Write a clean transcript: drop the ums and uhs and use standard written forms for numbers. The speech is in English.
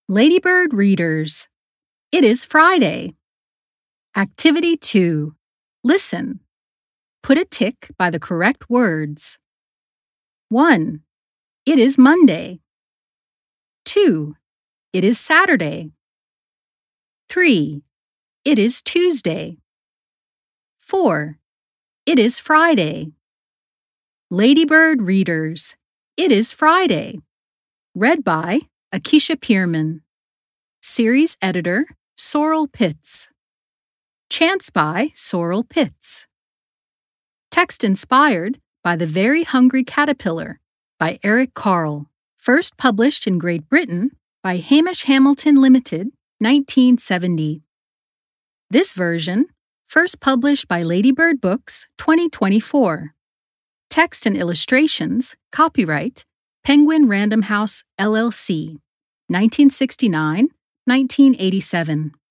Ladybird readers, it is Friday. Activity 2. Listen. Put a tick by the correct words. 1. It is Monday. 2. It is Saturday. 3. It is Tuesday. 4. It is Friday. Ladybird readers, it is Friday. Read by Akisha Pierman. Series editor, Sorrel Pitts. Chants by Sorrel Pitts. Text inspired by The Very Hungry Caterpillar by Eric Carle. First published in Great Britain by Hamish Hamilton Limited, 1970. This version, first published by Ladybird Books, 2024. Text and illustrations, copyright, Penguin Random House, LLC, 1969-1987.